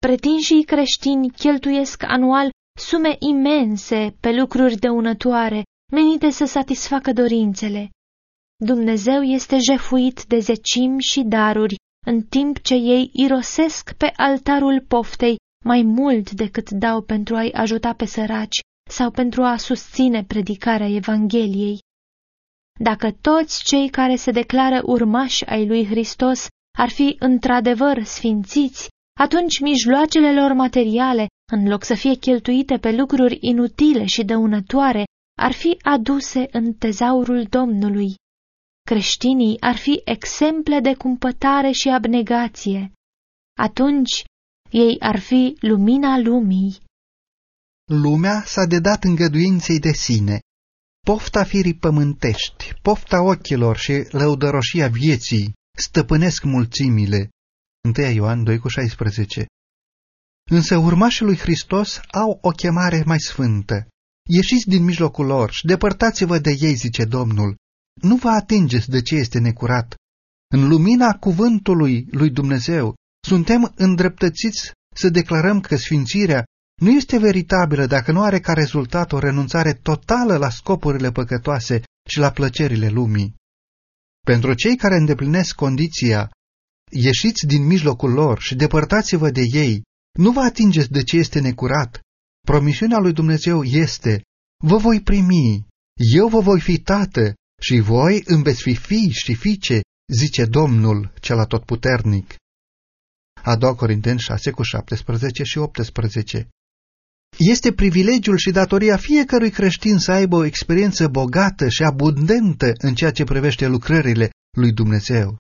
pretinșii creștini cheltuiesc anual sume imense pe lucruri dăunătoare, menite să satisfacă dorințele. Dumnezeu este jefuit de zecimi și daruri, în timp ce ei irosesc pe altarul poftei mai mult decât dau pentru a-i ajuta pe săraci sau pentru a susține predicarea Evangheliei. Dacă toți cei care se declară urmași ai lui Hristos ar fi într-adevăr sfințiți, atunci mijloacele lor materiale, în loc să fie cheltuite pe lucruri inutile și dăunătoare, ar fi aduse în tezaurul Domnului. Creștinii ar fi exemple de cumpătare și abnegație. Atunci ei ar fi lumina lumii. Lumea s-a dedat îngăduinței de sine. Pofta firii pământești, pofta ochilor și lăudăroșia vieții stăpânesc mulțimile. 1 Ioan 2,16. Însă urmașii lui Hristos au o chemare mai sfântă. Ieșiți din mijlocul lor și depărtați-vă de ei, zice Domnul. Nu vă atingeți de ce este necurat. În lumina cuvântului lui Dumnezeu suntem îndreptățiți să declarăm că sfințirea nu este veritabilă dacă nu are ca rezultat o renunțare totală la scopurile păcătoase și la plăcerile lumii. Pentru cei care îndeplinesc condiția, ieșiți din mijlocul lor și depărtați-vă de ei, nu vă atingeți de ce este necurat. Promisiunea lui Dumnezeu este: vă voi primi, eu vă voi fi tată și voi îmi veți fi fii și fiice, zice Domnul cel atotputernic. A 2 Corinteni 6,17 și 18. Este privilegiul și datoria fiecărui creștin să aibă o experiență bogată și abundentă în ceea ce privește lucrările lui Dumnezeu.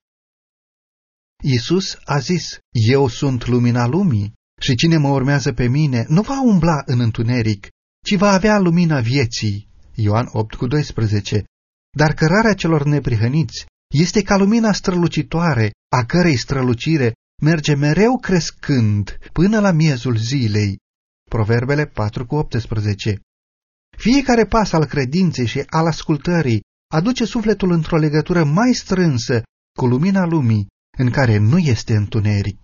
Iisus a zis: eu sunt lumina lumii și cine mă urmează pe mine nu va umbla în întuneric, ci va avea lumina vieții. Ioan 8,12. Dar cărarea celor neprihăniți este ca lumina strălucitoare, a cărei strălucire merge mereu crescând până la miezul zilei. Proverbele 4,18. Fiecare pas al credinței și al ascultării aduce sufletul într-o legătură mai strânsă cu lumina lumii, în care nu este întuneric.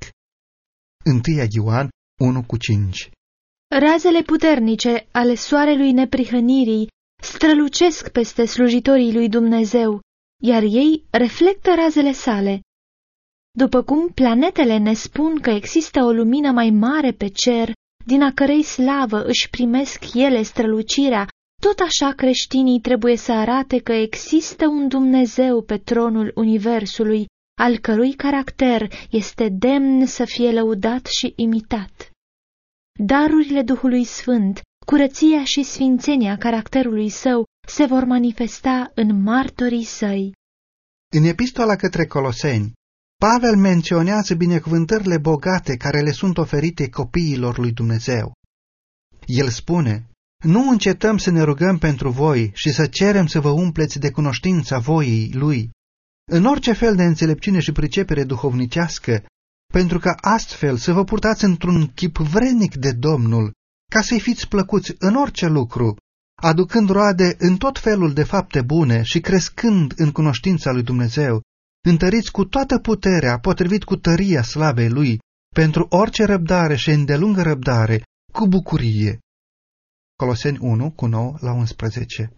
1 Ioan 1,5. Razele puternice ale soarelui neprihănirii strălucesc peste slujitorii lui Dumnezeu, iar ei reflectă razele sale. După cum planetele ne spun că există o lumină mai mare pe cer, din a cărei slavă își primesc ele strălucirea, tot așa creștinii trebuie să arate că există un Dumnezeu pe tronul universului, al cărui caracter este demn să fie lăudat și imitat. Darurile Duhului Sfânt, curăția și sfințenia caracterului său se vor manifesta în martorii săi. În epistola către Coloseni, Pavel menționează binecuvântările bogate care le sunt oferite copiilor lui Dumnezeu. El spune: nu încetăm să ne rugăm pentru voi și să cerem să vă umpleți de cunoștința voii lui, în orice fel de înțelepciune și pricepere duhovnicească, pentru că astfel să vă purtați într-un chip vrednic de Domnul, ca să-i fiți plăcuți în orice lucru, aducând roade în tot felul de fapte bune și crescând în cunoștința lui Dumnezeu, întăriți cu toată puterea, potrivit cu tăria slavei lui, pentru orice răbdare și îndelungă răbdare, cu bucurie. Coloseni 1:9-11.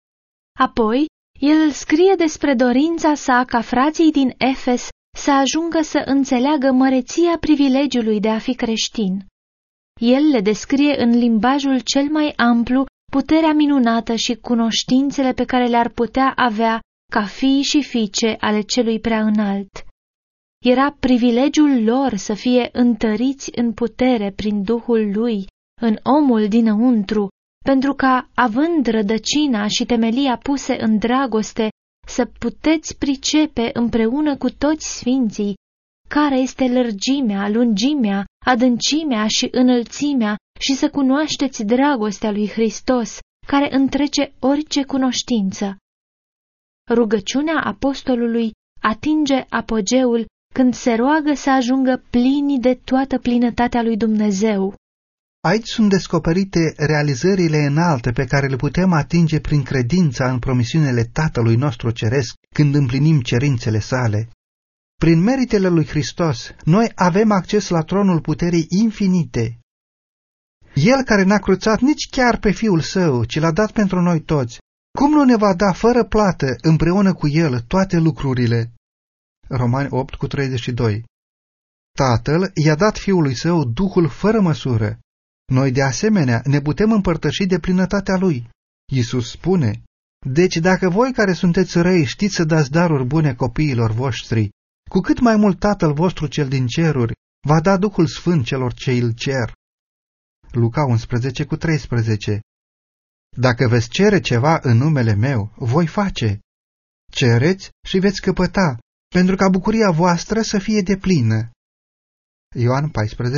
Apoi, el scrie despre dorința sa ca frații din Efes să ajungă să înțeleagă măreția privilegiului de a fi creștin. El le descrie în limbajul cel mai amplu puterea minunată și cunoștințele pe care le-ar putea avea ca fii și fiice ale celui prea înalt. Era privilegiul lor să fie întăriți în putere prin Duhul lui, în omul dinăuntru, pentru ca, având rădăcina și temelia puse în dragoste, să puteți pricepe împreună cu toți sfinții care este lărgimea, lungimea, adâncimea și înălțimea și să cunoașteți dragostea lui Hristos, care întrece orice cunoștință. Rugăciunea apostolului atinge apogeul când se roagă să ajungă plini de toată plinătatea lui Dumnezeu. Aici sunt descoperite realizările înalte pe care le putem atinge prin credința în promisiunile Tatălui nostru Ceresc când împlinim cerințele sale. Prin meritele lui Hristos, noi avem acces la tronul puterii infinite. El care n-a cruțat nici chiar pe Fiul Său, ci l-a dat pentru noi toți, cum nu ne va da fără plată împreună cu El toate lucrurile? Romani 8:32. Tatăl i-a dat Fiului Său Duhul fără măsură. Noi de asemenea ne putem împărtăși de plinătatea Lui. Iisus spune: deci dacă voi care sunteți răi știți să dați daruri bune copiilor voștri, cu cât mai mult Tatăl vostru cel din ceruri va da Duhul Sfânt celor ce îl cer. Luca 11:13. Dacă veți cere ceva în numele meu, voi face. Cereți și veți căpăta, pentru ca bucuria voastră să fie deplină. Ioan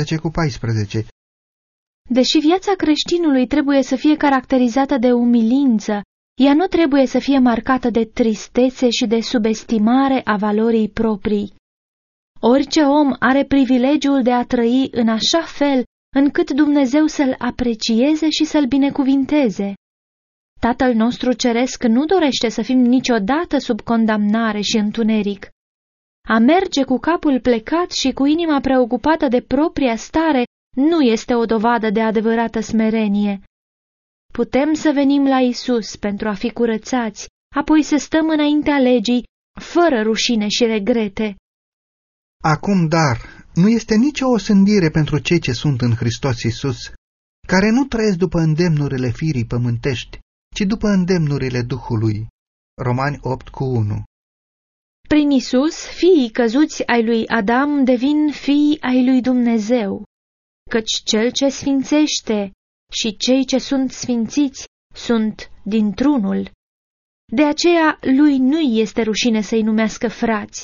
14:14. Deși viața creștinului trebuie să fie caracterizată de umilință, ea nu trebuie să fie marcată de tristețe și de subestimare a valorii proprii. Orice om are privilegiul de a trăi în așa fel încât Dumnezeu să-l aprecieze și să-l binecuvinteze. Tatăl nostru ceresc nu dorește să fim niciodată sub condamnare și întuneric. A merge cu capul plecat și cu inima preocupată de propria stare nu este o dovadă de adevărată smerenie. Putem să venim la Isus pentru a fi curățați, apoi să stăm înaintea legii, fără rușine și regrete. Acum, dar, nu este nicio osândire pentru cei ce sunt în Hristos Iisus, care nu trăiesc după îndemnurile firii pământești, ci după îndemnurile Duhului. Romani 8:1. Prin Isus, fiii căzuți ai lui Adam devin fii ai lui Dumnezeu, căci cel ce sfințește și cei ce sunt sfințiți sunt dintr-unul. De aceea lui nu-i este rușine să-i numească frați.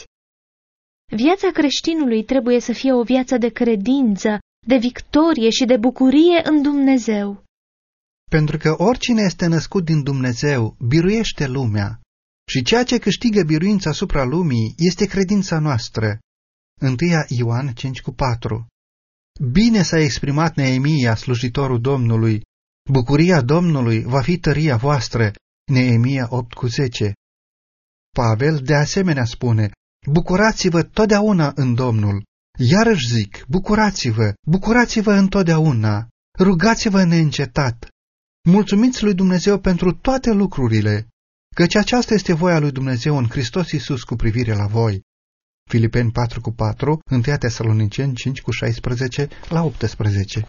Viața creștinului trebuie să fie o viață de credință, de victorie și de bucurie în Dumnezeu. Pentru că oricine este născut din Dumnezeu biruiește lumea, și ceea ce câștigă biruința asupra lumii este credința noastră. 1 Ioan 5:4. Bine s-a exprimat Neemia, slujitorul Domnului. Bucuria Domnului va fi tăria voastră. Neemia 8:10. Pavel de asemenea spune: bucurați-vă totdeauna în Domnul. Iarăși zic, bucurați-vă, bucurați-vă întotdeauna, rugați-vă neîncetat. Mulțumiți lui Dumnezeu pentru toate lucrurile, căci aceasta este voia lui Dumnezeu în Hristos Iisus cu privire la voi. Filipeni 4:4, 1 Tesaloniceni 5:16-18.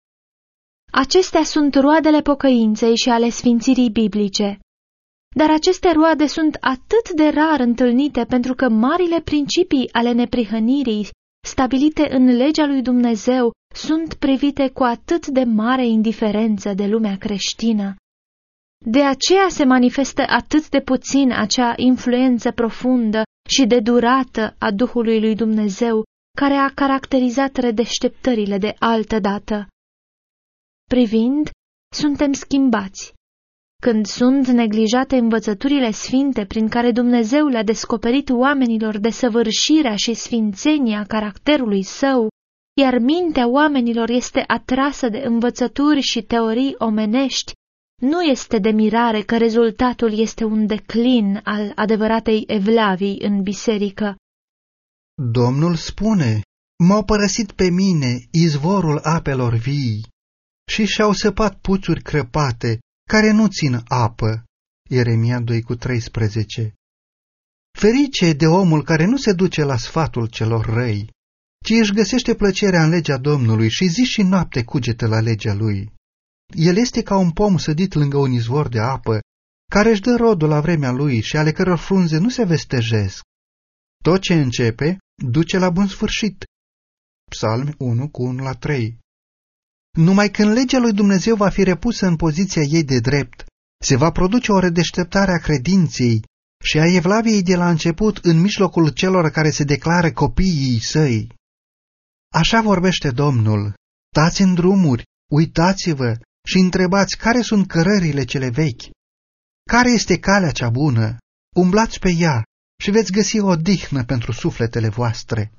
Acestea sunt roadele pocăinței și ale sfințirii biblice. Dar aceste roade sunt atât de rar întâlnite pentru că marile principii ale neprihănirii, stabilite în legea lui Dumnezeu, sunt privite cu atât de mare indiferență de lumea creștină. De aceea se manifestă atât de puțin acea influență profundă și de durată a Duhului lui Dumnezeu, care a caracterizat redeșteptările de altădată. Privind, suntem schimbați. Când sunt neglijate învățăturile sfinte prin care Dumnezeu le-a descoperit oamenilor desăvârșirea și sfințenia caracterului său, iar mintea oamenilor este atrasă de învățături și teorii omenești, nu este de mirare că rezultatul este un declin al adevăratei evlavii în biserică. Domnul spune: m-au părăsit pe mine izvorul apelor vii și și-au săpat puțuri crăpate care nu țin apă. Ieremia 2:13. Ferice de omul care nu se duce la sfatul celor răi, ci își găsește plăcerea în legea Domnului și zi și noapte cugetă la legea lui. El este ca un pom sădit lângă un izvor de apă, care își dă rodul la vremea lui și ale căror frunze nu se vestejesc. Tot ce începe, duce la bun sfârșit. Psalmi 1:1-3. Numai când legea lui Dumnezeu va fi repusă în poziția ei de drept, se va produce o redeșteptare a credinței și a evlaviei de la început în mijlocul celor care se declară copiii săi. Așa vorbește Domnul: stați în drumuri, uitați-vă și întrebați care sunt cărările cele vechi. Care este calea cea bună? Umblați pe ea și veți găsi o odihnă pentru sufletele voastre.